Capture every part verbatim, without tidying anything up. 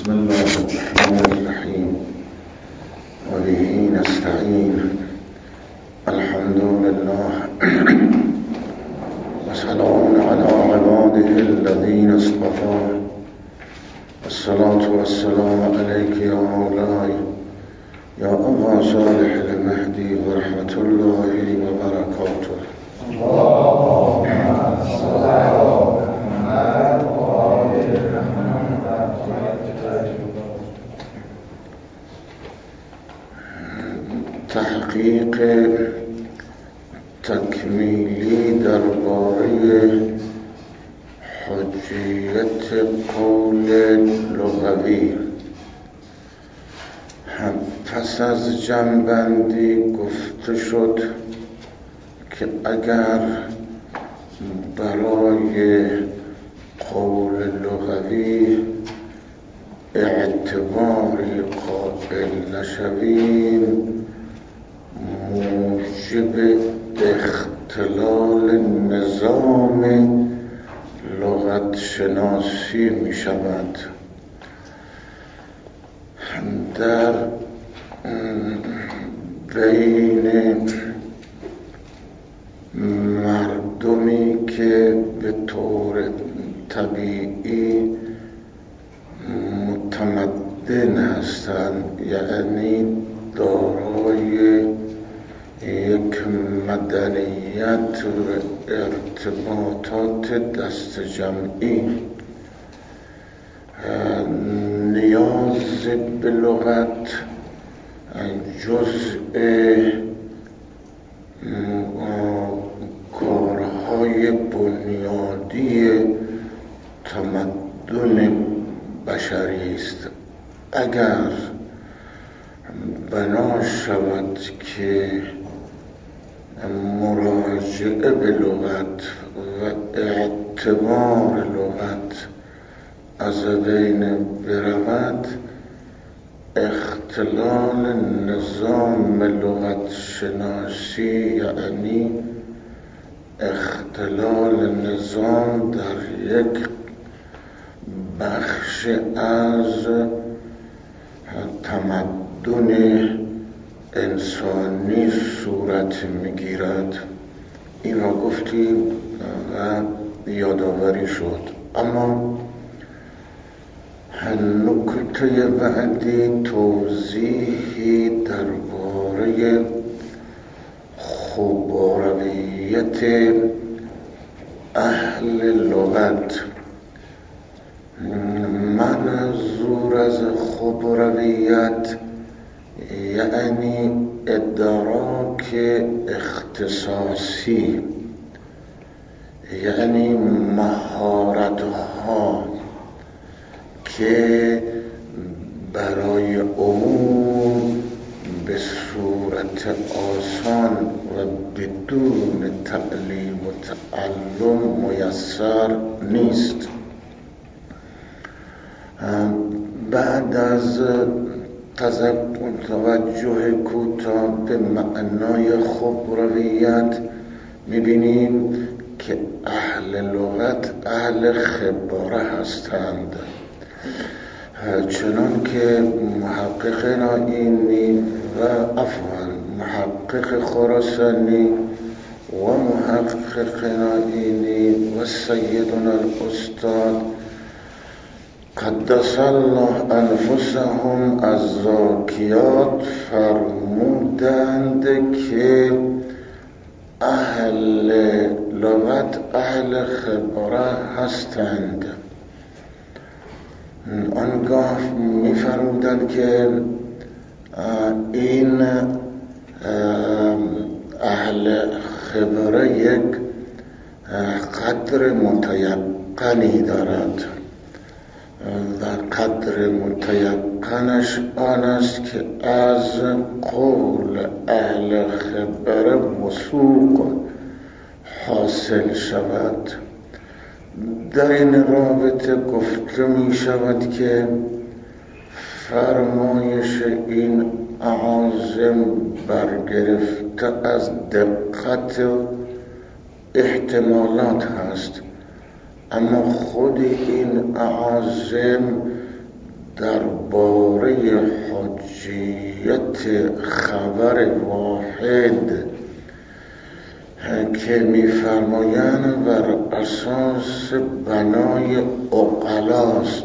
بسم الله الرحمن الرحیم و به نستعین. الحمد لله و سلام علی عباده الذین اصطفى. الصلاة والسلام علیک یا مولاي یا ابا صالح المهدی و رحمت الله و برکاته. اللهم صل علی محمد و آل تحقیق تکمیلی درباره حجیت قول لغوی. پس از جمع‌بندی گفته شد که اگر برای قول لغوی اعتباری قائل نشویم موجب اختلال نظام لغت شناسی می شود. در بین مردمی که به طور طبیعی متمدن هستند، یعنی دارای یک مدنیت و ارتباطات دست جمعی، نیاز به لغت جزء کارهای بنیادی تمدن بشری است. اگر بنا شود که مراجعه به لغت و اعتبار لغت از بین برود، اختلال نظام لغت شناسی یعنی اختلال نظام در یک بخش از تمدن انسانی صورت میگیرد. این را گفتیم و یادآوری شد. اما نکته بعدی توضیحی درباره خبرویت اهل لغت. منظور از خبرویت یعنی ادراک اختصاصی، یعنی مهارت‌ها که برای عموم به صورت آسان و بدون تعلیم و تعلم میسر نیست. بعد از توجه کوتاه به معنای خبرویت می‌بینیم که اهل لغت اهل خبره هستند، چنان که محقق نائینی و عفوا محقق خراسانی و محقق نائینی و سیدنا الاستاد قدس الله انفسهم الزاکیات فرمودند که اهل لغت اهل خبره هستند. آنگاه می فرمودند که این اهل خبره یک قدر متیقنی دارد و قدر متیقنش آن است که از قول اهل خبره وثوق حاصل شود. در این رابطه گفته می شود که فرمایش این اعاظم برگرفته از دقت احتمالات هست، اما خود این اعاظم درباره حجیت خبر واحد که می‌فرمایند بر اساس بنای عقلاست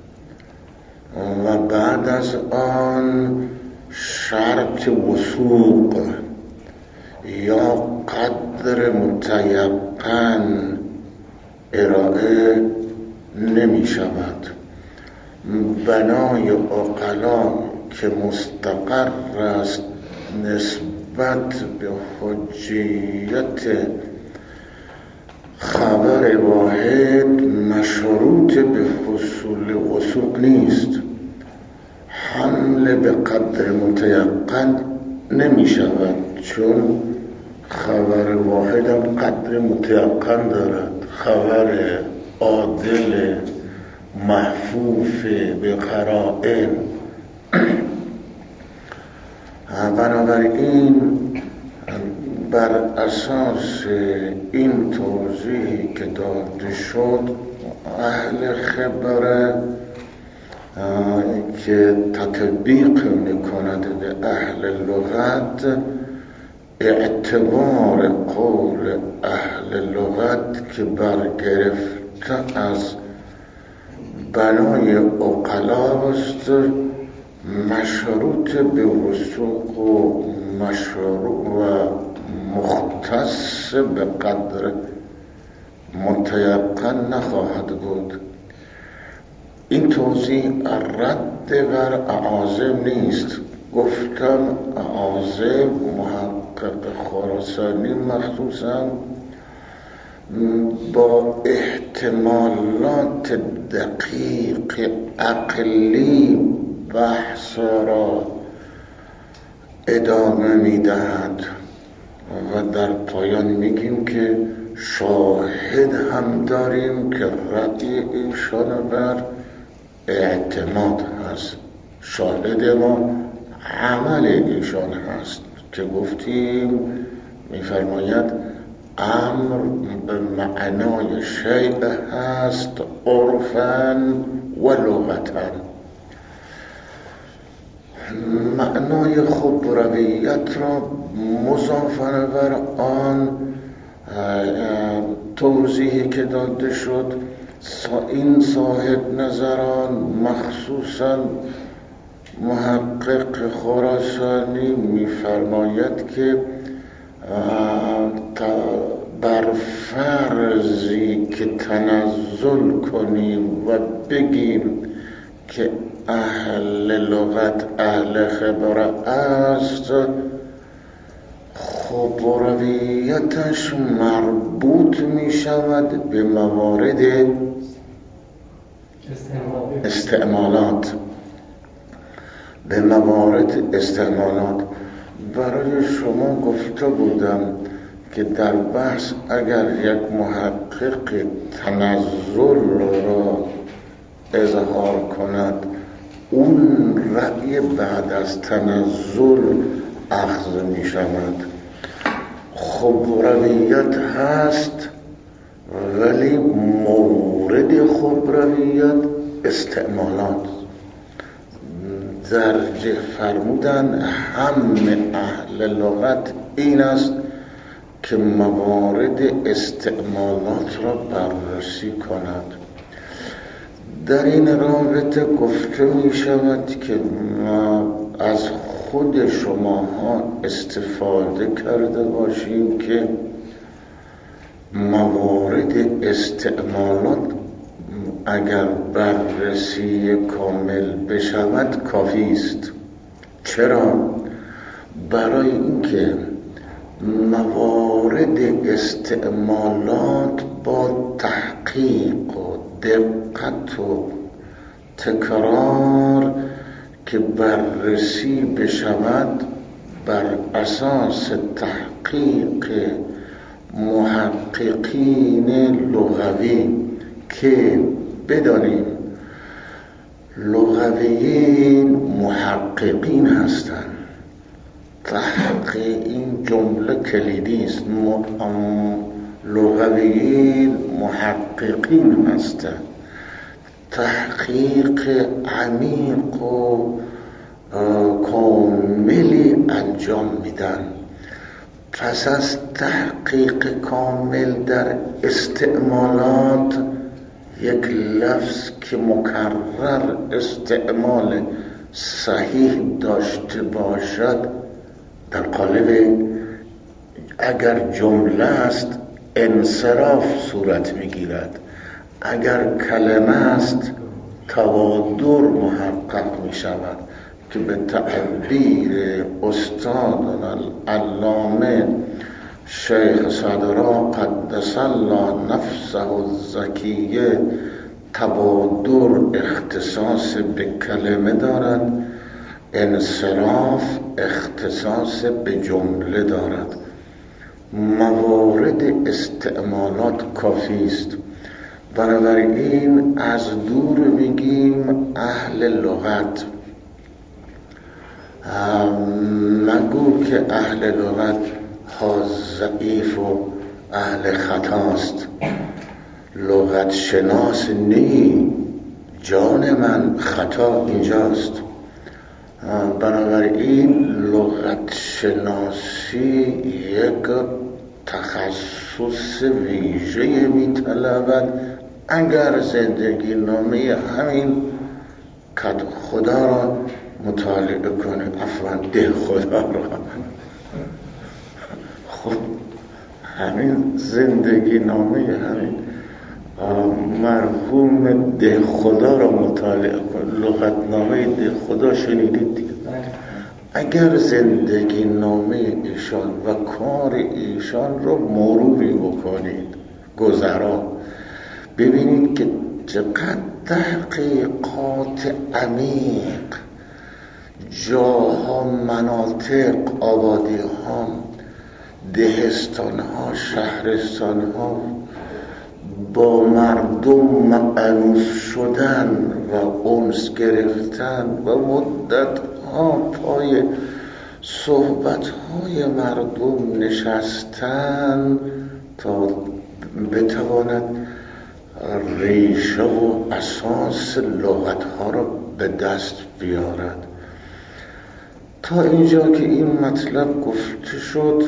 و بعد از آن شرط وثوق یا قدر متیقن ارائه نمی شود. بنای عقلا که مستقر است نسبت به حجیت خبر واحد مشروط به حصول وثوق نیست. حمل به قدر متیقن نمی شود چون خبر واحد هم قدر متیقن دارد. خبر عادل محفوف به قرائن. بنابراین بر اساس این توضیحی که داده شد اهل خبره که تطبیق میکند به اهل لغت اعتبار قول اهل لغت که برگرفته از بنای عقلاست مشروط به وثوق و مشروع و مختص به قدر متیقن نخواهد بود. این توضیح رد بر اعاظم نیست. گفتم اعاظم محقق خراسانی مخصوصا با احتمالات دقیق عقلی بحث را ادامه میدهد و در پایان میگیم که شاهد هم داریم که رأی ایشان بر اعتماد هست. شاهد ما عمل ایشان هست که گفتیم میفرماید امر به معنای شیء هست عرفاً و لغتاً. معنای خبرویت را مضافاً بر آن توضیحی که داده شد این صاحب نظران مخصوصاً محقق خراسانی میفرماید که بر فرضی که تنزل کنیم و بگیم که اهل لغت اهل خبره است خبرویتش مربوط می شود به موارد استعمالات به موارد استعمالات. برای شما گفته بودم که در بحث اگر یک محقق تنزل را اظهار کند اون رأی بعد از تنزل اخذ می شود. خبرویت هست ولی مورد خبرویت استعمالات. درجه فرمودن هم اهل لغت این است که موارد استعمالات را بررسی کند. در این رابطه گفته می شود که ما از خود شماها استفاده کرده باشیم که موارد استعمالات اگر بررسی کامل بشود کافی است. چرا؟ برای اینکه موارد استعمالات با تحقیق و دقت و تکرار که بررسی بشود بر اساس تحقیق محققین لغوی که بدانیم لغویین محققین هستند. تحقیق این جمله کلیدی است. لغویین محققین هستند. تحقیق عمیق و کاملی انجام میدن. پس از تحقیق کامل در استعمالات، یک لفظ که مکرر استعمال صحیح داشته باشد، در قالب اگر جمله است انصراف صورت میگیرد، اگر کلمه است توادر محقق می شود که به تعبیر استادنا العلامه شیخ صدرا قدس الله نفسه الزکیه توادر اختصاص به کلمه دارد، انصراف اختصاص به جمله دارد. موارد استعمالات کافی است. بنابراین از دور میگیم اهل لغت. مگو که اهل لغت ها ضعیف و اهل خطاست. لغت شناس نی، جان من خطا اینجاست. بنابراین لغت شناسی یک تخصص ویژه می طلبد. اگر زندگی نامه همین کد خدا را مطالعه کنه، افران ده خدا را، خب همین زندگی نامه همین مرحوم ده خدا را مطالعه کن. لغت نامه ده خدا شنیدید دیگه. اگر زندگی نامه ایشان و کار ایشان را مروری بکنید گذرا، ببینید که چقدر تحقیقات عمیق، جاها، مناطق، آبادی ها، دهستان ها، شهرستان ها با مردم مأنوس شدن و انس گرفتن و مدت ها پای صحبت های مردم نشستن تا بتواند ریشه و اساس لغت ها را به دست بیارد. تا اینجا که این مطلب گفته شد،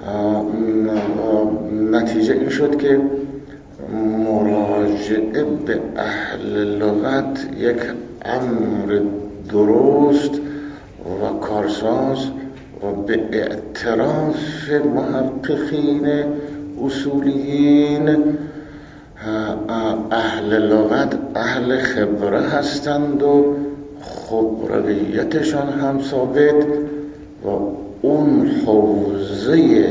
نتیجه این شد که مراجعه به اهل لغت یک امر درست و کارساز و به اعتراف محققین اصولیین اهل لغت اهل خبره هستند و خبرویتشان هم ثابت و اون حوزه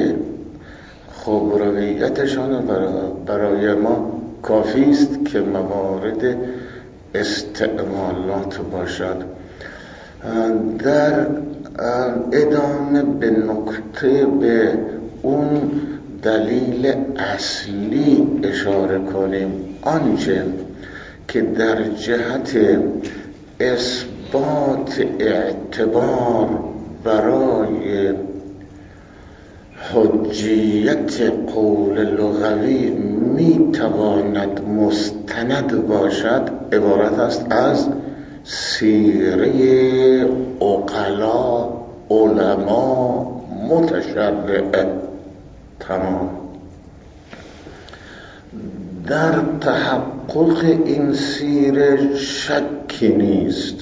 خبرویتشان برای ما کافی است که موارد استعمالات باشد. در ادامه به نکته به اون دلیل اصلی اشاره کنیم، آنچه که در جهت اثبات اعتبار برای حجیت قول لغوی می تواند مستند باشد عبارت است از سیره عقلا، علما، متشرع. تمام. در تحقق این سیره شکی نیست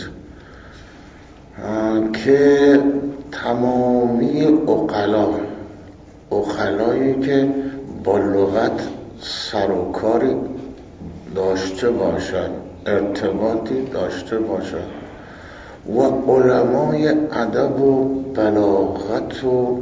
که تمامی عقلا، عقلایی که با لغت سر و کاری داشته باشند، ارتباطی داشته باشند، و علمای ادب و بلاغت و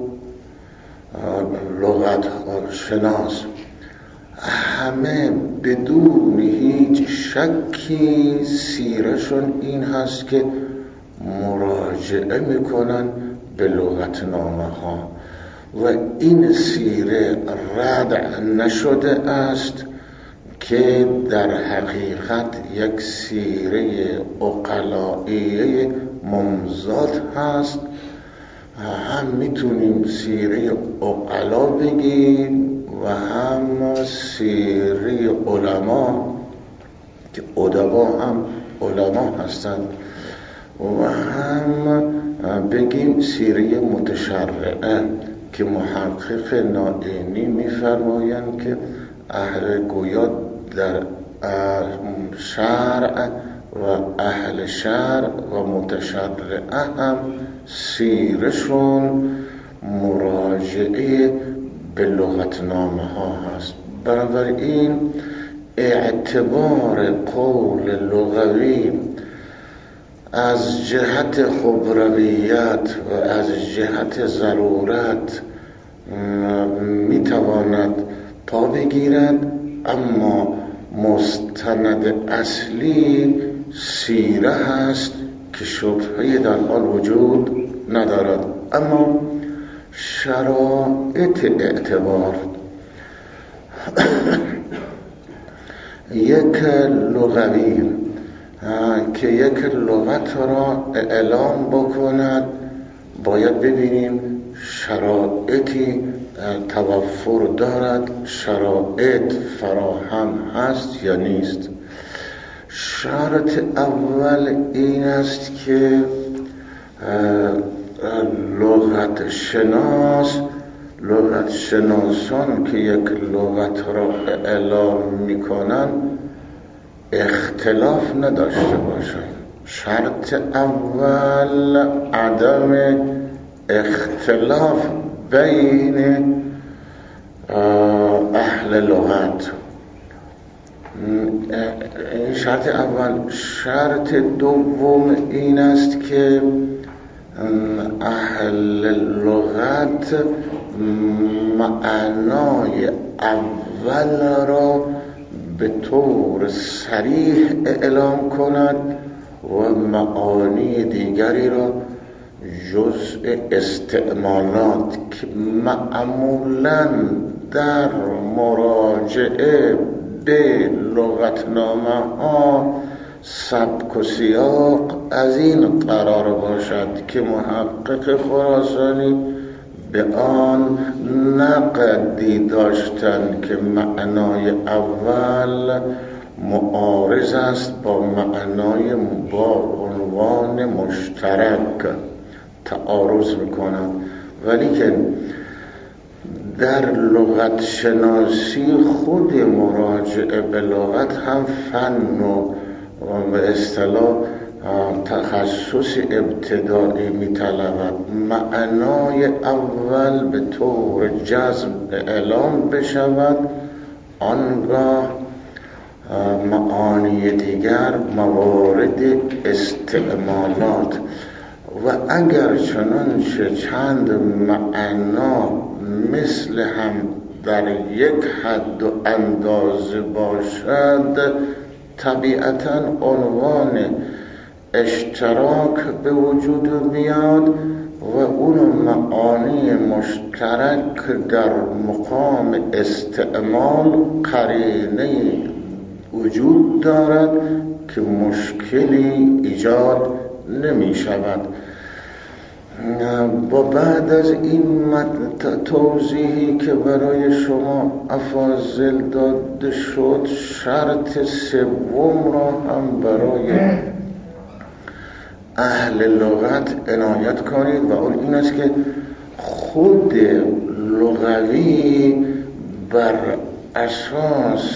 لغت شناس، همه بدون هیچ شکی سیرشون این هست که مراجعه میکنن به لغت نامه ها و این سیره رد نشده است که در حقیقت یک سیره عقلائیه ممزاد هست. هم میتونیم سیره عقلا بگیم و هم سیره علما که ادبا هم علما هستند و هم بگیم سیره متشرعه که محقق نائینی می‌فرمایند که اهل گویا در شرع و اهل شرع و متشرعه هم سیرشون مراجعه به لغتنامه ها هست. بنابراین اعتبار قول لغوی از جهت خبرویت و از جهت ضرورت میتواند پا بگیرد، اما مستند اصلی سیره هست که شبهه‌ای در آن وجود ندارد. اما شرایط اعتبار یک لغوی که یک لغت را اعلام بکند باید ببینیم شرایطی توفر دارد، شرایط فراهم هست یا نیست. شرط اول این است که لغت شناس لغت شناسان که یک لغت را اعلام میکنن اختلاف نداشته باشند. شرط اول عدم اختلاف بین اهل لغت. این شرط اول. شرط دوم این است که اهل لغت معنای اول را به طور صریح اعلام کند و معانی دیگری را جزء استعمالات که معمولاً در مراجعه به لغتنامه ها سبک و سیاق از این قرار باشد که محقق خراسانی به آن نقدی داشتند که معنای اول معارض است با معنای با عنوان مشترک، تعارض میکنند. ولی که در لغت شناسی خود مراجعه به لغت هم فن و به اصطلاح تخصص ابتدایی می‌طلبد. معنای اول به طور جزم اعلام بشود، آنگاه معانی دیگر موارد استعمالات و اگر چنانچه چند معنا مثل هم در یک حد و اندازه باشد طبیعتاً عنوان اشتراک به وجود میاد و اون معانی مشترک در مقام استعمال قرینه وجود دارد که مشکلی ایجاد نمی شود. و بعد از این توضیحی که برای شما افاضل داده شد، شرط سوم را هم برای اهل لغت عنایت کنید و اون این است که خود لغوی بر اساس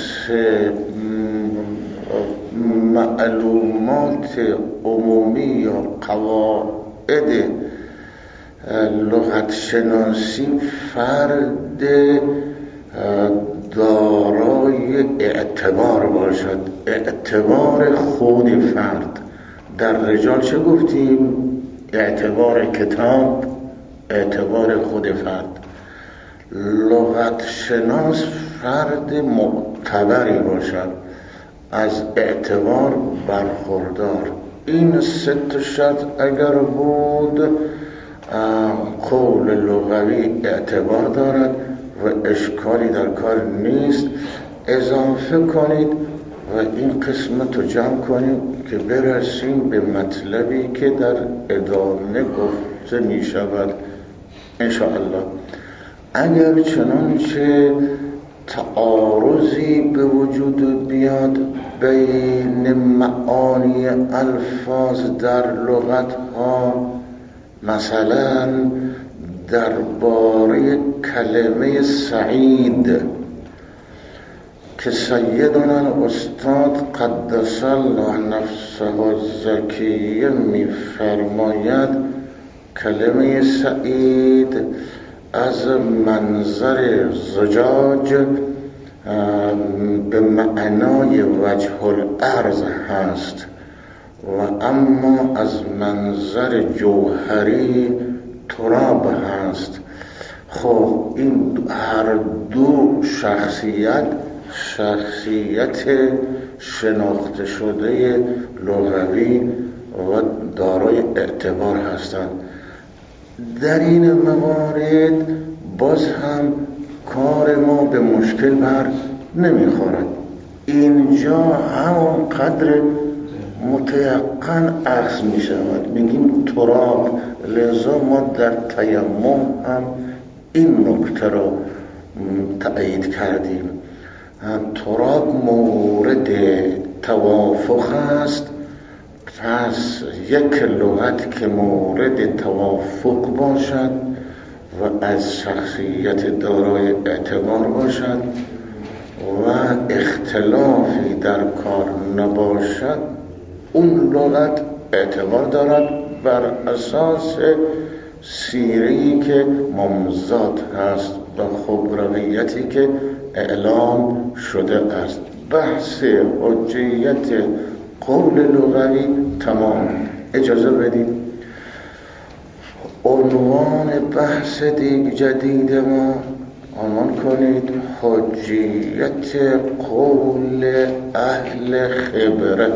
معلومات عمومی یا قواعد لغت شناسی فرد دارای اعتبار باشد. اعتبار خود فرد. در رجال چه گفتیم؟ اعتبار کتاب، اعتبار خود فرد. لغت شناس فرد معتبری باشد، از اعتبار برخوردار. این سه تا شرط اگر بود قول لغوی اعتبار دارد و اشکالی در کار نیست. اضافه کنید و این قسمت رو جمع کنیم که برسیم به مطلبی که در ادامه گفته می شود انشاءالله. اگر چنانچه تعارضی به وجود بیاد بین معانی الفاظ در لغت ها، مثلا درباره کلمه سعید که سیدنا استاد قدس الله نفسه الزکیه می‌فرماید کلمه سعید از منظر زجاج به معنای وجه الارض هست و اما از منظر جوهری تراب هست. خب این هر دو شخصیت شخصیت شناخته شده لغوی و دارای اعتبار هستند. در این موارد باز هم کار ما به مشکل بر نمیخورد. اینجا همون قدر متیقن عکس می شود، میگیم تراب. لذا ما در تیمم هم این نکته را تأیید کردیم. تراب مورد توافق است، پس یک لغت که مورد توافق باشد و از شخصیت دارای اعتبار باشد و اختلافی در کار نباشد، اون لغت اعتبار دارد بر اساس سیره‌ای که ممزاد هست و خبرویتی که اعلام شده است. بحث حجیت قول لغوی تمام. اجازه بدید عنوان بحث دیگ جدید ما عنوان کنید حجیت قول اهل خبره.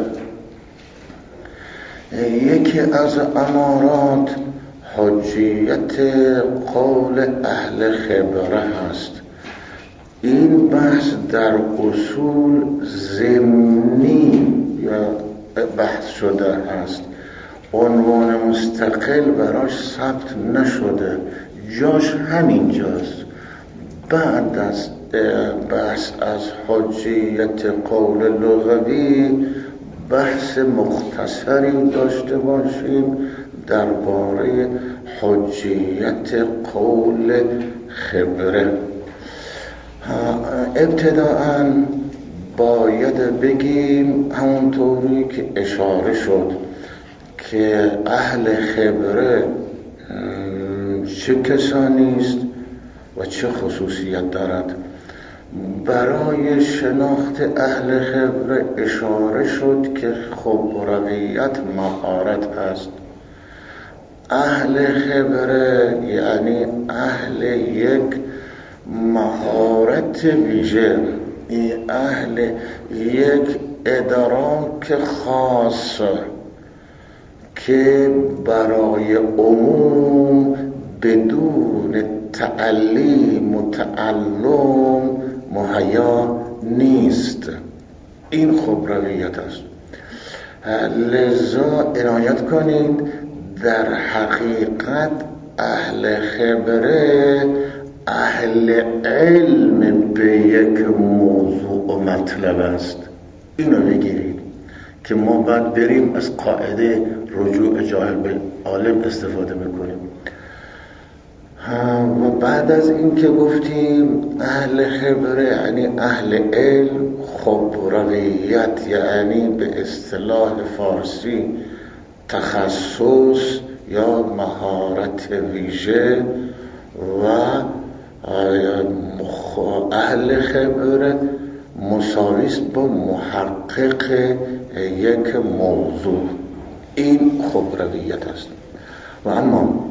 یکی از امارات حجیت قول اهل خبره هست. این بحث در اصول ضمنی یا بحث شده است، عنوان مستقل براش ثبت نشده، جاش همین جاست. بعد از بحث از حجیت قول لغوی بحث مختصری داشته باشیم درباره حجیت قول خبره. ابتداءً باید بگیم همونطوری که اشاره شد که اهل خبره چه کسانی است و چه خصوصیت دارد. برای شناخت اهل خبره اشاره شد که خبرویت مهارت است. اهل خبره یعنی اهل یک مهارت ویژه، اهل یک ادراک خاص که برای عموم بدون تعلیم و تعلم مهیا نیست. این خبرویت است. لذا عنایت کنید در حقیقت اهل خبره اهل علم به یک موضوع و مطلب است. اینو بگیرید که ما بعد بریم از قاعده رجوع جاهل به عالم استفاده بکنیم. و بعد از این که گفتیم اهل خبره یعنی اهل علم، خبرویت یعنی به اصطلاح فارسی تخصص یا مهارت ویژه، و اهل خبره مساویست با محقق یک موضوع. این خبرویت است. و اما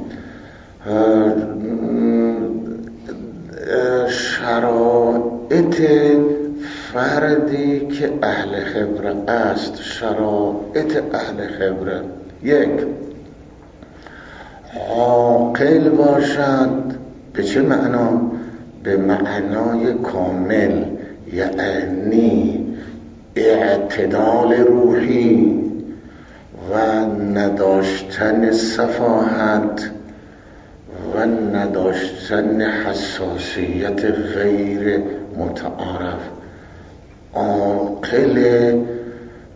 شرایط فردی که اهل خبره است، شرایط اهل خبره: یک، عاقل باشند. به چه معنا؟ به معنای کامل، یعنی اعتدال روحی و نداشتن سفاهت و نداشتن حساسیت غیر متعارف. عاقل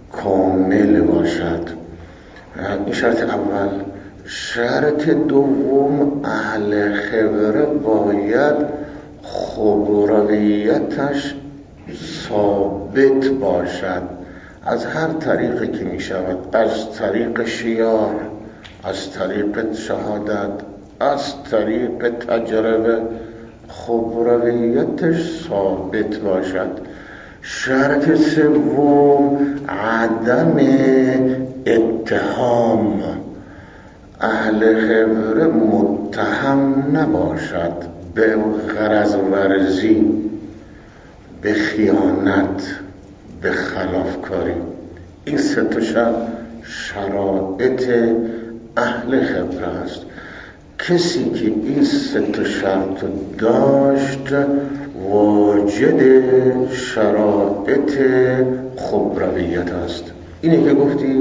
کامل باشد. این شرط اول. شرط دوم، اهل خبره باید خبرویتش ثابت باشد از هر طریقی که می شود، از طریق شیار، از طریق شهادت، از طریق تجربه، خبرویتش ثابت باشد. شرط سوم، عدم اتهام، اهل خبره متهم نباشد به غرض ورزی، به خیانت، به خلافکاری. این سه تا شرایط اهل خبره است. کسی که این سه تا شرط داشت واجد شرایط خبرویت است. اینه که گفتیم.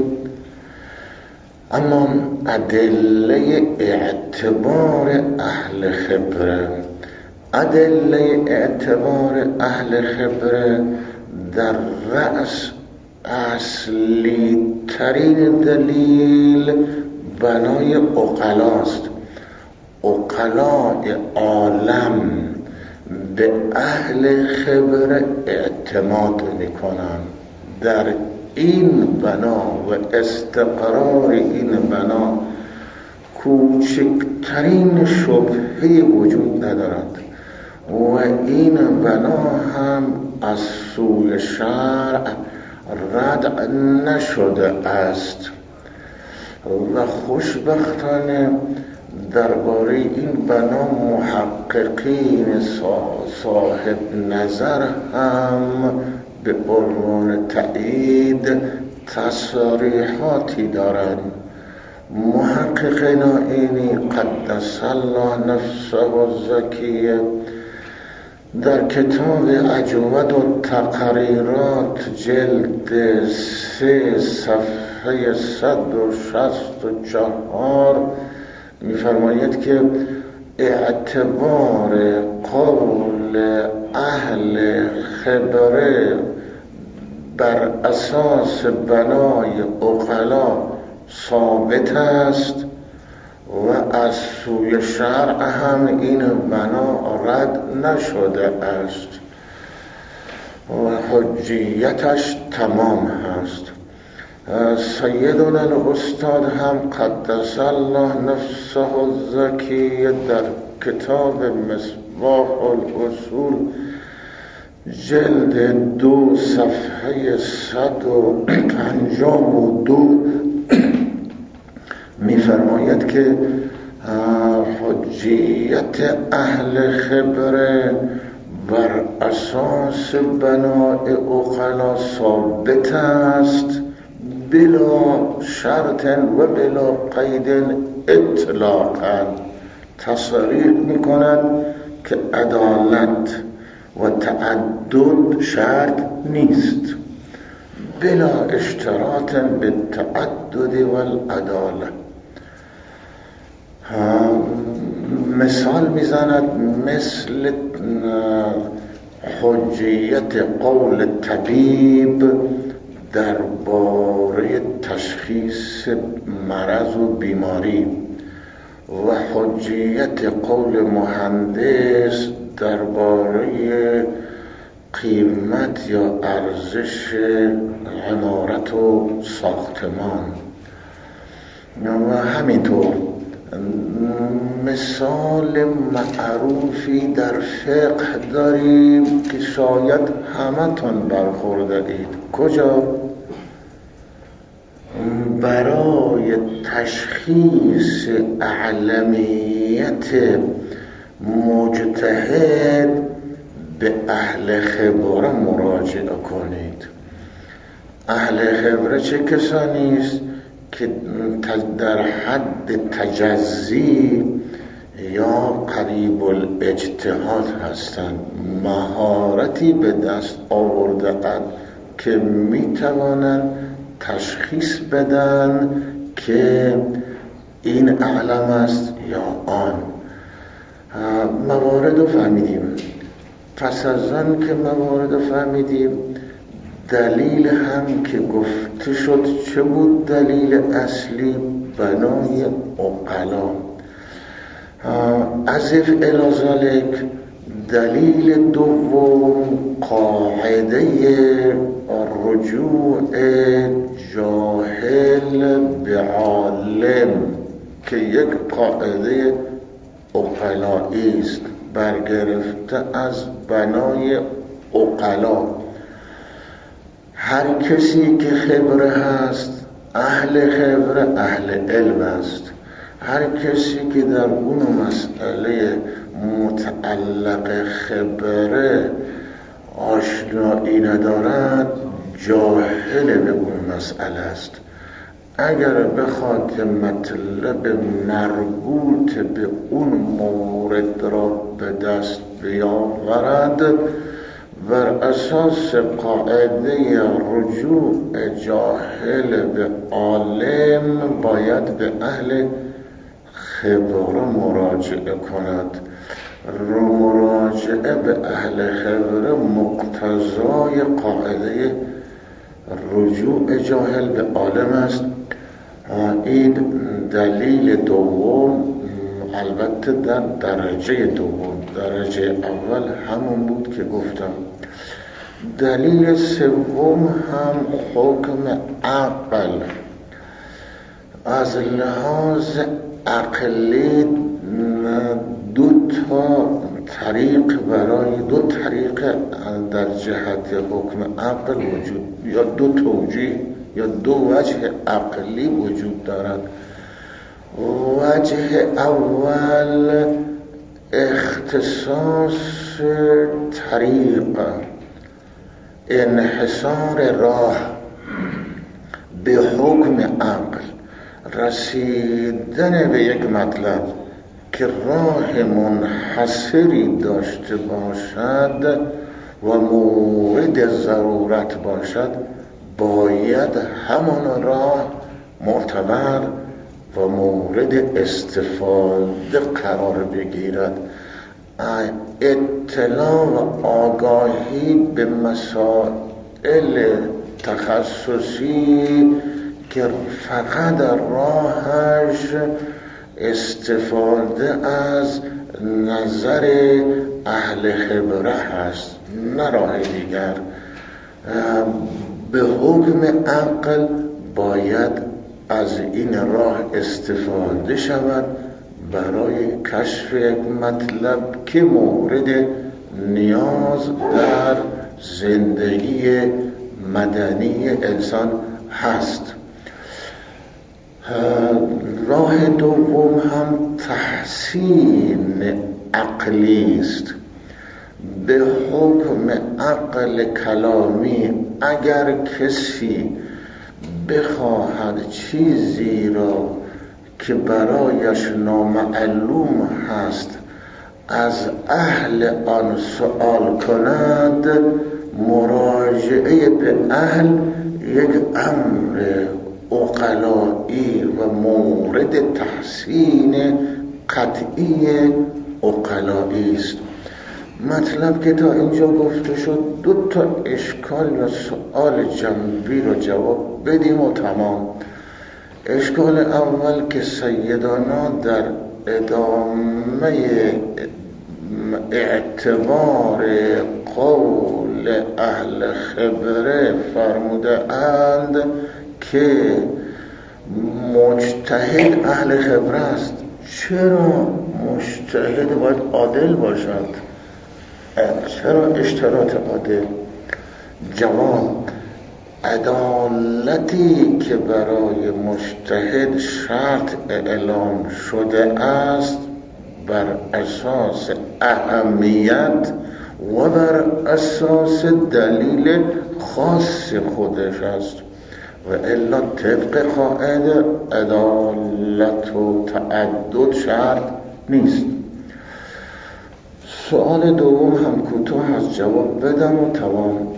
اما ادله اعتبار اهل خبره، ادله اعتبار اهل خبره در رأس اصلی ترین دلیل بنای عقلاست. عقلاء عالم به اهل خبره اعتماد میکنن. در این بنا و استقرار این بنا کوچکترین شبهه وجود ندارد و این بنا هم از سوی شرع رد نشده است و خوشبختانه درباره این بنا محققین صاحب نظر هم به عنوان تأیید تصریحاتی دارند. محقق نائینی قدس الله نفسه الزکیه در کتاب اجود و تقریرات جلد سه صفحه صد و شصت و چهار می‌فرماید که اعتبار قول اهل خبره بر اساس بنای عقلا ثابت است و از سوی شرع هم این بنا رد نشده است و حجیتش تمام هست. سیدنا الاستاد هم قدس الله نفسه الزکیه در کتاب مصباح الاصول جلد دو صفحه صد و پنجاه و دو می‌فرماید که حجیت اهل خبره بر اساس بنای عقلا ثابت است بلا شرط و بلا قید اطلاقا. تصریح می‌کند که عدالت و تعدد شرط نیست بلا اشتراط به تعدد و العدالت. مثال میزند مثل حجیت قول طبیب درباره تشخیص مرض و بیماری و حجیت قول مهندس درباره قیمت یا ارزش عمارت و ساختمان. و همینطور مثال معروفی در فقه داریم که شاید همتون برخوردارید. کجا؟ برای تشخیص اعلمیت مجتهد به اهل خبره مراجعه کنید. اهل خبره چه کسانی است که در حد تجزی یا قریب الاجتهاد هستند، مهارتی به دست آورده‌اند که میتوانند تشخیص بدن که این اعلم است یا آن. موارد رو فهمیدیم. پس از آن که موارد رو فهمیدیم دلیل هم که گفته شد چه بود دلیل اصلی؟ بنای عقلا. اضف الی ذلک دلیل دوم قاعده رجوع جاهل به عالم که یک قاعده عقلایی است برگرفته از بنای عقلا. هر کسی که خبره هست اهل خبره اهل علم است. هر کسی که در اون مسئله متعلق خبره آشنایی ندارد جاهل به اون مسئله است. اگر بخواد که مطلب مربوط به اون مورد را به دست بیاورد بر اساس قاعده رجوع جاهل به عالم باید به اهل خبره مراجعه کند. مراجعه به اهل خبره مقتضای قاعده رجوع جاهل به عالم است. این دلیل دوم، البته در درجه دوم. درجه اول همون بود که گفتم. دلیل سوم هم حکم عقل. از لحاظ عقلی دو تا طریق برای دو طریق در جهت حکم عقل وجود یا دو توجیه یا دو وجه عقلی وجود دارد. وجه اول اختصاص طریق، انحصار راه به حکم عقل، رسیدن به یک مطلب که راه منحصری داشته باشد و مورد ضرورت باشد باید همان راه معتبر و مورد استفاده قرار بگیرد. اطلاع و آگاهی به مسائل تخصصی که فقط راهش استفاده از نظر اهل خبره هست نه راه دیگر، به حکم عقل باید از این راه استفاده شود برای کشف یک مطلب که مورد نیاز در زندگی مدنی انسان هست. راه دوم هم تحسین عقلی است. به حکم عقل کلامی اگر کسی بخواهد چیزی را که برایش نامعلوم هست از اهل آن سؤال کند، مراجعه به اهل یک امر عقلایی و مورد تحسین قطعی عقلایی است. مطلب که تا اینجا گفته شد دو تا اشکال و سؤال جنبی رو جواب بدیم و تمام. اشکال اول که سیدانا در ادامه اعتبار قول اهل خبره فرموده اند که مجتهد اهل خبره است. چرا مجتهد باید عادل باشد؟ چرا اشتراط عادل؟ جواب: عدالتی که برای مجتهد شرط اعلام شده است بر اساس اهمیت و بر اساس دلیل خاص خودش است و الا طبق قاعده عدالت و تعدد شرط نیست. سؤال دوم هم کوتاه از جواب بدم و تمام.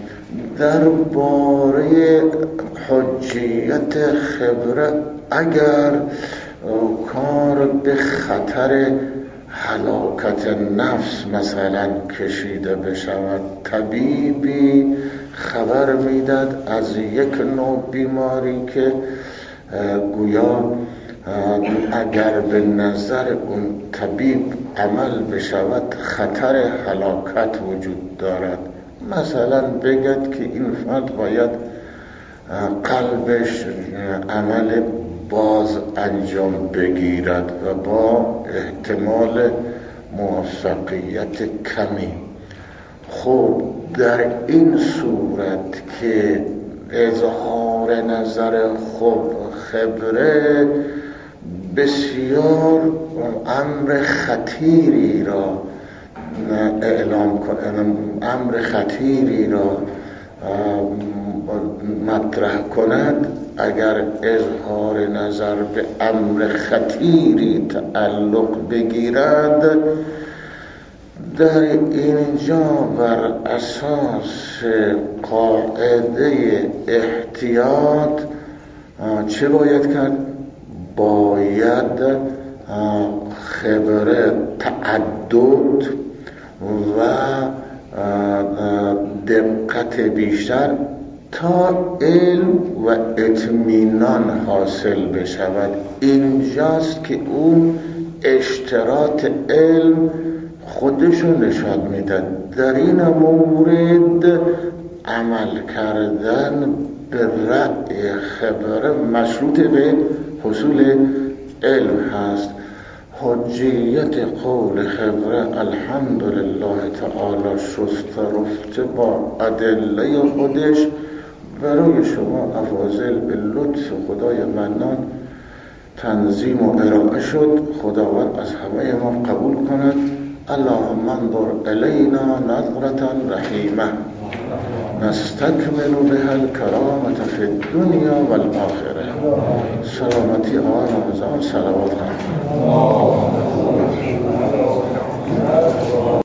درباره حجیت خبره اگر کار به خطر هلاکت نفس مثلا کشیده بشود. طبیبی خبر میداد از یک نوع بیماری که گویا اگر به نظر اون طبیب عمل بشود خطر هلاکت وجود دارد. مثلا بگد که این فرد باید قلبش عمل باز انجام بگیرد و با احتمال موفقیت کمی. خب در این صورت که اظهار نظر خوب خبره بسیار امر خطیری را اعلام کنه، امر خطیری را مطرح کند، اگر اظهار نظر به امر خطیری تعلق بگیرد، در اینجا بر اساس قاعده احتیاط چه باید کرد؟ باید خبره تعدد و دقت بیشتر تا علم و اطمینان حاصل بشود. اینجاست که اون اشتراط علم خودشون نشان میدن. در این مورد عمل کردن به رأی خبره مشروط به حصول علم هست. حجیت قول خبره الحمدلله تعالی شسته رفته با ادله خودش برای شما افاضل به لطف خدای منان تنظیم و ارائه شد. خداوند از همه ما قبول کند. اللهم انظر الینا نظرة رحیمه نستکمل بها الکرامة فی الدنیا والآخره. سلامتی آن رمضان صلوات کنید.